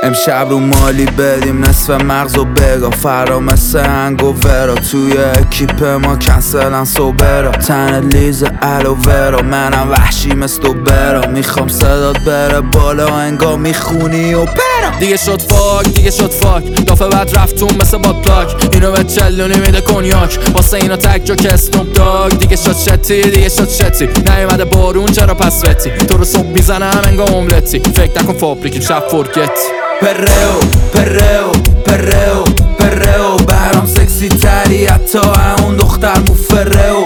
امشب رو مالی بدیم نصف مغزو بگا فرا مثل هنگوورا توی اکیپ ما کنسلن سوبرا تن لیز الوورا منم وحشی مثل برا میخوام صدات بره بالا انگا میخونی و برا دیگه شد فاک دافه بعد رفتون مثل باد پلاک اینو به چلونی میده کنیاک واسه اینا تک جو که اسنوب داگ دیگه شد شتی نیومده بارون چرا پس رتی تو رو صبح میزنم انگا املتی فکر نکن فابریک شب فرگت پرو برام سکسی تری حتی اون دختر مفرو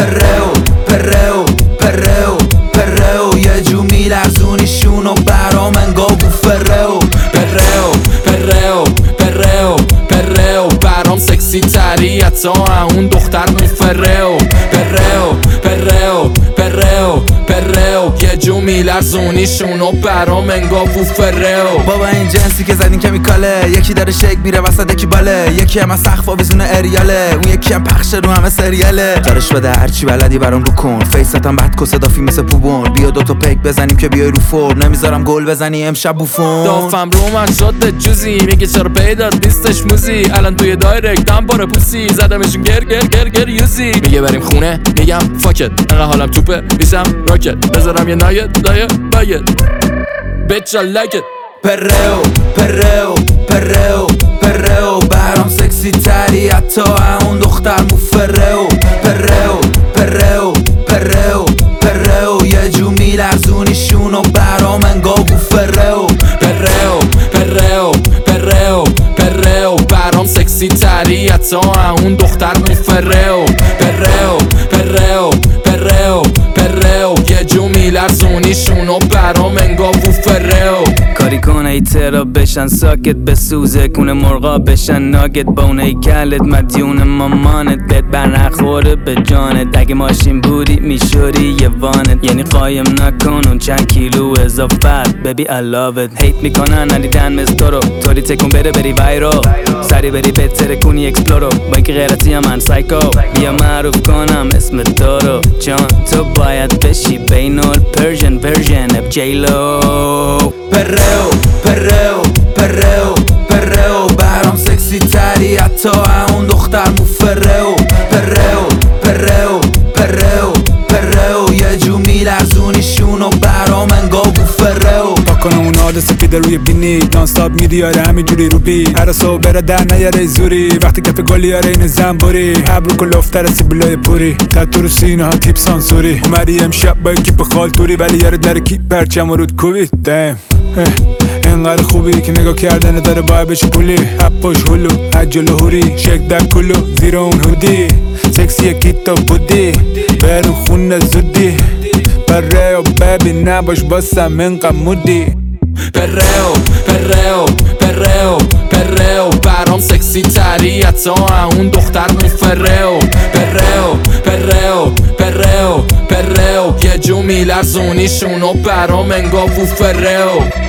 پرو یه جو میلرزونیشونو برام انگا بوفرو پرو برام سکسی تری حتی اون دختر مفرو پرو یه جو میلرزونیشونو برام انگا بوفرو بابا این جنسی که زدین کمیکاله یکی داره شیک میره وسط یکی باله یکی هم از سقف آویزون اریاله اون یکی هم پخش رو همه سریاله جارش بده هرچی بلدی برام رو کن فیستم بعد کسه دافی مثل پوبون بیا دوتا پیک بزنیم که بیای رو فرم نمیذارم گل بزنی امشب بوفون دافم رو من شده جوزی میگه چرا پیدات نیستش موزی الان توی دایرکت دم باره پوسی زدمشون گر یوزی میگه بریم خونه میگم فاکت انقدر حالم توپه میشم راکت بذارم یه نایت دایه بایت bitch I like it پرو برام سکسی تری حتی اون دختر مفرو پرو یه جو میلرزونیشونو برام انگا بوفرو پرو برام سکسی تری حتی اون دختر مفرو پرو یه جو میلرزونیشونو برام انگا بوفرو کاری کن ای ترا بشن ساکت بسوزه کونه مرغا بشن ناگت با اون ای کلت مدیون مامانت بهت برنخوره به جانت اگه ماشین بودی میشوری یه وانت یعنی قایم نکن اون چند کیلو اضافت ببی I love it هیت میکنن ندیدن مستورو طوری تکون بری وایرو سری بری بهتره کنی اکسپلورو با اینکه غیرتی هم من سایکو بیا معروف کنم اسم تو رو جان تو باید بشی بینال پرژن ورژن اف جیلو پرو برام سکسی تری حتی اون دختر مفرو پرو یه جو میلرزونیشونو برام انگا بوفرو پاکنه اون آد سفیده روی بینی نانستاپ میریاره همینجوری رو بی هر صبح بره در نیاره زوری وقتی کف گلیاره این زنبوری ابرو کلوفتر سیبلای پوری تتو رو سینه ها تیپ سانسوری اومدی امشب با کیپ خالتوری ولی یاره در کی پرچم و رود کوبی دم اینقدر خوبی که نگاه کردن داره باید بشه پولی هپاش هلو عجل هوری شک در کلو زیر اون هودی سکسی کیتا بودی برون خونه زودی پرو ببی نباش باسم اینقدر مودی پرو برام سکسی تری حتی اون دختر مفرو پرو یه جو میلرزونیشونو برام انگا بوفرو